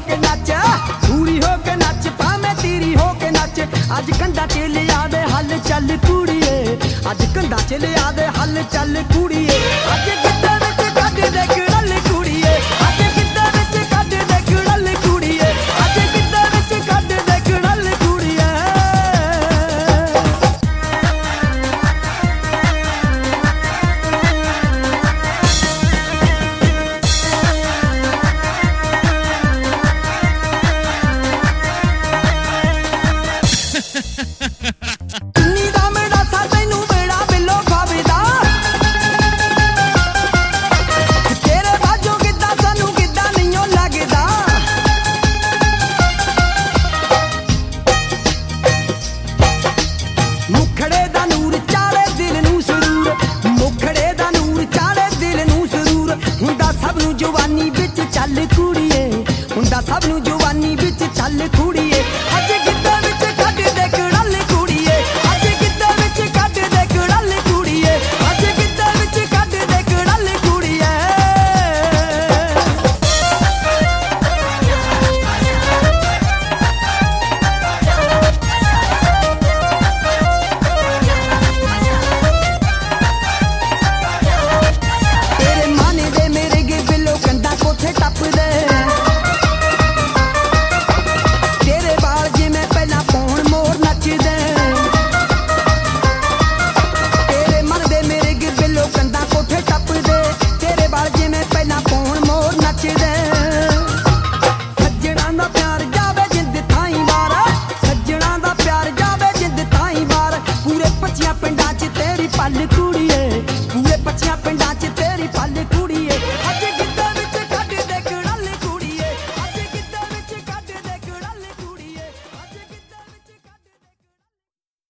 के नच, पूरी हो के नच, भावें तेरी हो के नच। अज कंधा च लिया दे हल चल कुड़िए, अज कंधा च लिया दे हल चल कुड़िए। अज गिद्दे विच कढ दे गड़ल कुड़िए, अज गिद्दे विच कढ दे गड़ल कुड़िए, अज गिद्दे विच कढ दे गड़ल कुड़िए। मुखड़े दा नूर चाड़े दिल नूं सरूर, मुखड़े दा नूर चाड़े दिल नूं सरूर। हुंदा सब नूं जवानी बिच चल कुड़िए, हुंदा सब नूं जवानी बिच चल कुड़िए।